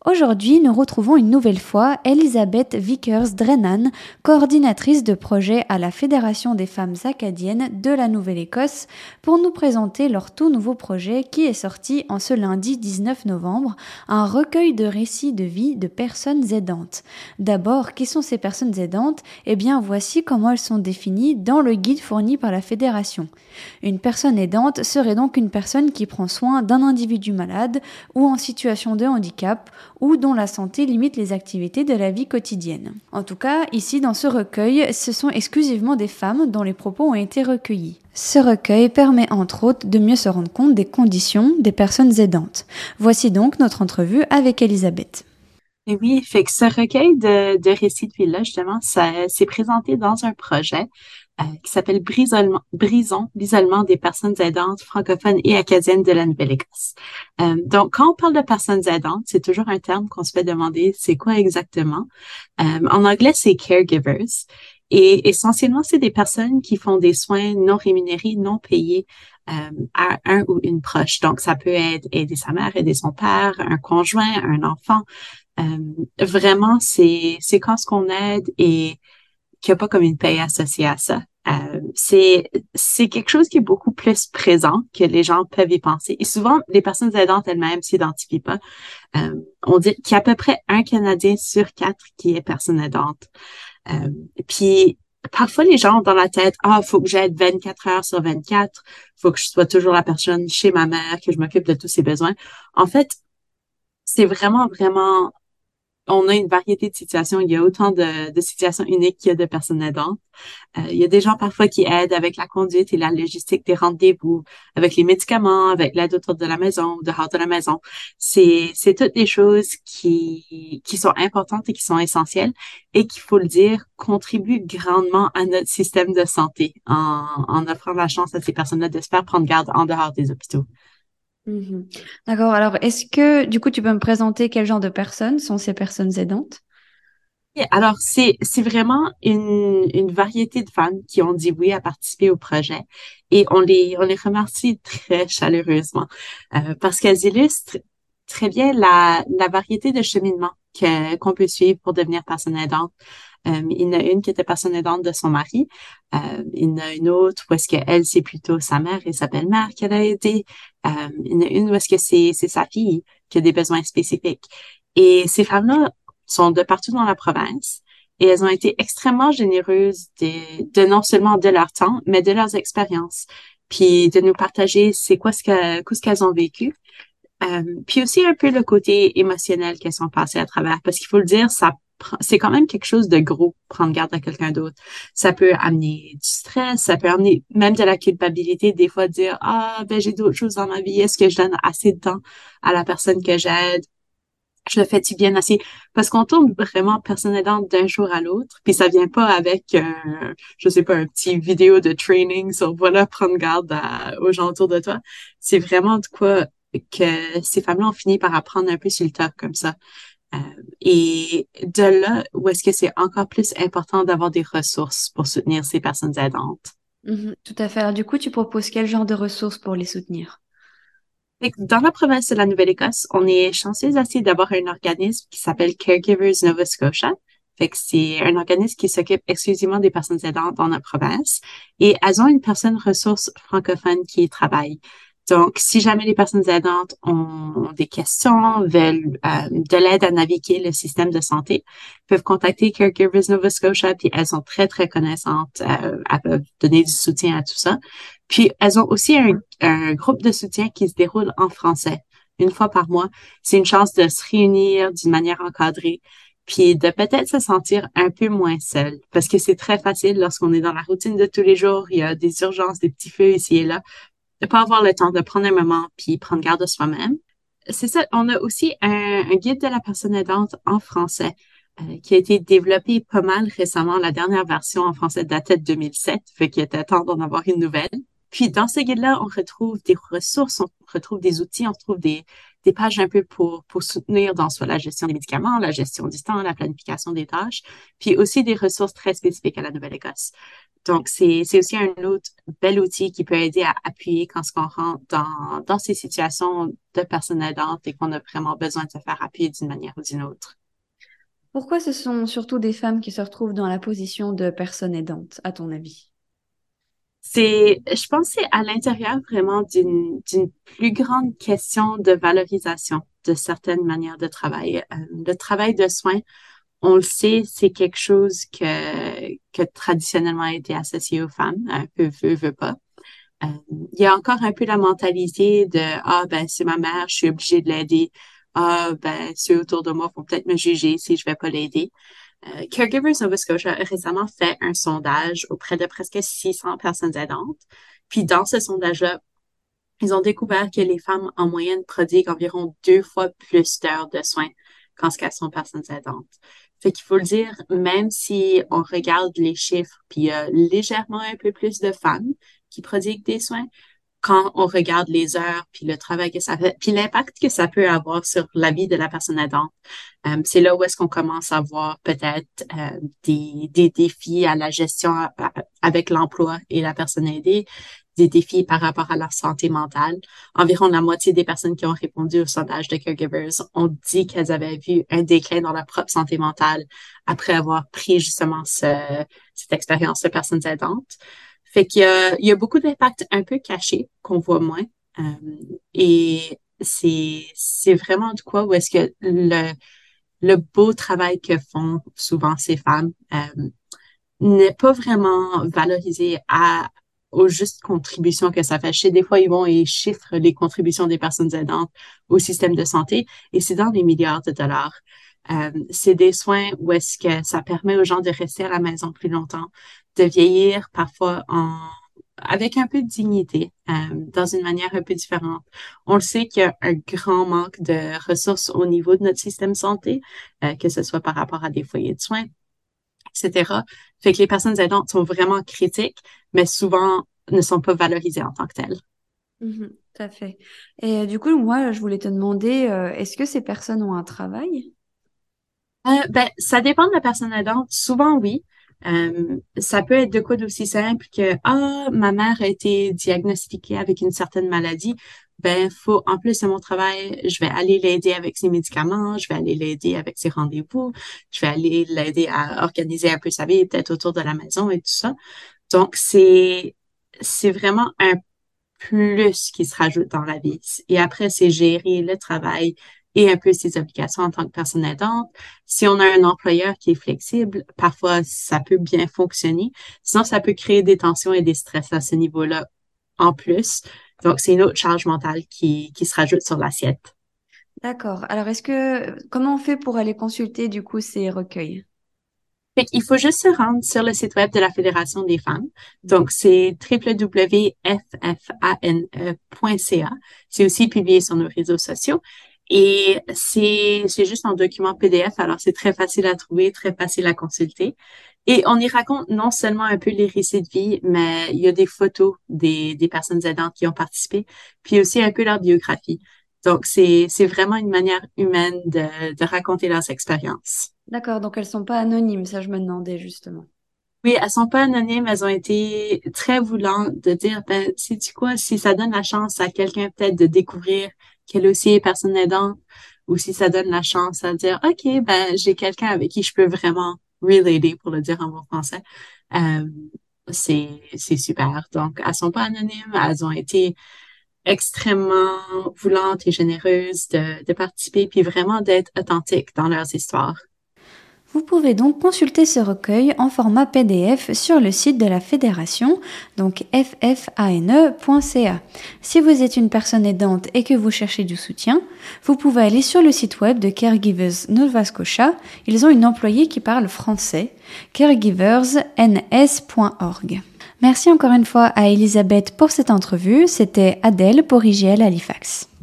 Aujourd'hui, nous retrouvons une nouvelle fois Elisabeth Vickers-Drennan, coordinatrice de projet à la Fédération des femmes acadiennes de la Nouvelle-Écosse, pour nous présenter leur tout nouveau projet qui est sorti en ce lundi 19 novembre, un recueil de récits de vie de personnes aidantes. D'abord, qui sont ces personnes aidantes? Eh bien, voici comment elles sont définies dans le guide fourni par la Fédération. Une personne aidante serait donc une personne qui prend soin d'un individu malade ou en situation de handicap, ou dont la santé limite les activités de la vie quotidienne. En tout cas, ici dans ce recueil, ce sont exclusivement des femmes dont les propos ont été recueillis. Ce recueil permet entre autres de mieux se rendre compte des conditions des personnes aidantes. Voici donc notre entrevue avec Elisabeth. Et oui, fait que ce recueil de récits de vie-là, justement, ça s'est présenté dans un projet qui s'appelle Brisons l'isolement des personnes aidantes francophones et acadiennes de la Nouvelle-Écosse. Donc, quand on parle de personnes aidantes, c'est toujours un terme qu'on se fait demander, c'est quoi exactement? En anglais, c'est caregivers. Et essentiellement, c'est des personnes qui font des soins non rémunérés, non payés à un ou une proche. Donc, ça peut être aider sa mère, aider son père, un conjoint, un enfant. Vraiment, c'est quand ce qu'on aide et qu'il n'y a pas comme une paye associée à ça. C'est quelque chose qui est beaucoup plus présent que les gens peuvent y penser. Et souvent, les personnes aidantes elles-mêmes s'identifient pas. On dit qu'il y a à peu près un Canadien sur quatre qui est personne aidante. Euh, Puis, parfois, les gens ont dans la tête, ah, faut que j'aide 24 heures sur 24, faut que je sois toujours la personne chez ma mère, que je m'occupe de tous ses besoins. En fait, c'est vraiment on a une variété de situations. Il y a autant de situations uniques qu'il y a de personnes aidantes. Il y a des gens parfois qui aident avec la conduite et la logistique des rendez-vous, avec les médicaments, avec l'aide autour de la maison, dehors de la maison. C'est toutes des choses qui sont importantes et qui sont essentielles et qu'il faut le dire, contribuent grandement à notre système de santé en offrant la chance à ces personnes-là de se faire prendre garde en dehors des hôpitaux. Mhm. D'accord, alors est-ce que du coup tu peux me présenter quel genre de personnes sont ces personnes aidantes? Et alors, c'est vraiment une variété de femmes qui ont dit oui à participer au projet et on les remercie très chaleureusement parce qu'elles illustrent très bien la variété de cheminement qu'on peut suivre pour devenir personne aidante. Il y en a une qui était personne aidante de son mari. Il y en a une autre où est-ce qu'elle, c'est plutôt sa mère et sa belle-mère qu'elle a aidé. Il y en a une où est-ce que c'est sa fille qui a des besoins spécifiques. Et ces femmes-là sont de partout dans la province et elles ont été extrêmement généreuses de non seulement de leur temps, mais de leurs expériences, puis de nous partager c'est quoi ce qu'elles ont vécu. Puis aussi un peu le côté émotionnel qu'elles sont passées à travers, parce qu'il faut le dire, c'est quand même quelque chose de gros, prendre garde à quelqu'un d'autre. Ça peut amener du stress, ça peut amener même de la culpabilité, des fois dire, ah, ben, j'ai d'autres choses dans ma vie, est-ce que je donne assez de temps à la personne que j'aide? Je le fais-tu bien assez? Parce qu'on tourne vraiment personne aidante d'un jour à l'autre, puis ça vient pas avec, je sais pas, un petit vidéo de training sur voilà, prendre garde aux gens autour de toi. C'est vraiment de quoi que ces femmes-là ont fini par apprendre un peu sur le tas comme ça. Euh, et de là, où est-ce que c'est encore plus important d'avoir des ressources pour soutenir ces personnes aidantes? Mhm, tout à fait. Alors du coup, tu proposes quel genre de ressources pour les soutenir? Fait que dans la province de la Nouvelle-Écosse, on est chanceux assez d'avoir un organisme qui s'appelle Caregivers Nova Scotia. Fait que c'est un organisme qui s'occupe exclusivement des personnes aidantes dans la province et elles ont une personne ressource francophone qui y travaille. Donc, si jamais les personnes aidantes ont des questions, veulent de l'aide à naviguer le système de santé, peuvent contacter Caregivers Nova Scotia, puis elles sont très connaissantes. Elles peuvent donner du soutien à tout ça. Puis, elles ont aussi un groupe de soutien qui se déroule en français, une fois par mois. C'est une chance de se réunir d'une manière encadrée, puis de peut-être se sentir un peu moins seul, parce que c'est très facile lorsqu'on est dans la routine de tous les jours, il y a des urgences, des petits feux ici et là, de pas avoir le temps de prendre un moment puis prendre garde de soi-même. C'est ça, on a aussi un guide de la personne aidante en français qui a été développé pas mal récemment. La dernière version en français datait de 2007, fait qu'il était temps d'en avoir une nouvelle. Puis dans ce guide-là, on retrouve des ressources, on retrouve des outils, on retrouve des pages un peu pour soutenir dans soit la gestion des médicaments, la gestion du temps, la planification des tâches, puis aussi des ressources très spécifiques à la Nouvelle-Écosse. Donc, c'est aussi un autre bel outil qui peut aider à appuyer quand on rentre dans ces situations de personnes aidantes et qu'on a vraiment besoin de se faire appuyer d'une manière ou d'une autre. Pourquoi ce sont surtout des femmes qui se retrouvent dans la position de personnes aidantes, à ton avis? Je pense, que c'est à l'intérieur vraiment d'une plus grande question de valorisation de certaines manières de travail. Le travail de soins, on le sait, c'est quelque chose que traditionnellement a été associé aux femmes, un peu veut pas. Euh, il y a encore un peu la mentalité de ah ben c'est ma mère, je suis obligée de l'aider. Ah ben ceux autour de moi vont peut-être me juger si je vais pas l'aider. Caregivers Nova Scotia a récemment fait un sondage auprès de presque 600 personnes aidantes. Puis dans ce sondage-là, ils ont découvert que les femmes en moyenne prodiguent environ 2 fois plus d'heures de soins quand ce qu'elles sont personnes aidantes. Fait qu'il faut le dire, même si on regarde les chiffres, puis il y a légèrement un peu plus de femmes qui prodiguent des soins, quand on regarde les heures, puis le travail que ça fait, puis l'impact que ça peut avoir sur la vie de la personne aidante, c'est là où est-ce qu'on commence à voir peut-être des défis à la gestion avec l'emploi et la personne aidée, des défis par rapport à leur santé mentale. Environ la moitié des personnes qui ont répondu au sondage de Caregivers ont dit qu'elles avaient vu un déclin dans leur propre santé mentale après avoir pris justement cette expérience de personnes aidantes. Fait qu'il y a beaucoup d'impacts un peu cachés qu'on voit moins. Euh, et c'est vraiment de quoi où est-ce que le beau travail que font souvent ces femmes n'est pas vraiment valorisé aux justes contributions que ça fait. Je sais, des fois, ils vont et chiffrent les contributions des personnes aidantes au système de santé et c'est dans les milliards de dollars. C'est des soins où est-ce que ça permet aux gens de rester à la maison plus longtemps, de vieillir parfois avec un peu de dignité, dans une manière un peu différente. On le sait qu'il y a un grand manque de ressources au niveau de notre système de santé, que ce soit par rapport à des foyers de soins, etc. Fait que les personnes aidantes sont vraiment critiques, mais souvent ne sont pas valorisées en tant que telles. Mhm, tout à fait. Et du coup, moi, je voulais te demander, est-ce que ces personnes ont un travail? Ben, ça dépend de la personne aidante. Souvent, oui. Ça peut être de quoi d'aussi simple que, ah, ma mère a été diagnostiquée avec une certaine maladie. Ben, faut, en plus de mon travail, je vais aller l'aider avec ses médicaments, je vais aller l'aider avec ses rendez-vous, je vais aller l'aider à organiser un peu sa vie, peut-être autour de la maison et tout ça. Donc, c'est vraiment un plus qui se rajoute dans la vie. Et après, c'est gérer le travail et un peu ses obligations en tant que personne aidante. Si on a un employeur qui est flexible, parfois ça peut bien fonctionner. Sinon, ça peut créer des tensions et des stress à ce niveau-là en plus. Donc, c'est une autre charge mentale qui se rajoute sur l'assiette. D'accord. Alors, comment on fait pour aller consulter, du coup, ces recueils? Fait qu'il faut juste se rendre sur le site web de la Fédération des femmes. Donc, c'est www.ffane.ca. C'est aussi publié sur nos réseaux sociaux. Et c'est juste en document PDF, alors c'est très facile à trouver, très facile à consulter. Et on y raconte non seulement un peu les récits de vie, mais il y a des photos des personnes aidantes qui ont participé, puis aussi un peu leur biographie. Donc, c'est vraiment une manière humaine de raconter leurs expériences. D'accord, donc elles sont pas anonymes, ça je me demandais justement. Oui, elles sont pas anonymes, elles ont été très voulante de dire, ben, sais-tu quoi, si ça donne la chance à quelqu'un peut-être de découvrir qu'elle aussi est personne aidante, ou si ça donne la chance à dire, OK, ben, j'ai quelqu'un avec qui je peux vraiment relater, pour le dire en bon français, euh, c'est super. Donc, elles sont pas anonymes, elles ont été extrêmement voulantes et généreuses de participer, puis vraiment d'être authentiques dans leurs histoires. Vous pouvez donc consulter ce recueil en format PDF sur le site de la Fédération, donc ffane.ca. Si vous êtes une personne aidante et que vous cherchez du soutien, vous pouvez aller sur le site web de Caregivers Nova Scotia. Ils ont une employée qui parle français, caregiversns.org. Merci encore une fois à Elisabeth pour cette entrevue. C'était Adèle pour IGL Halifax.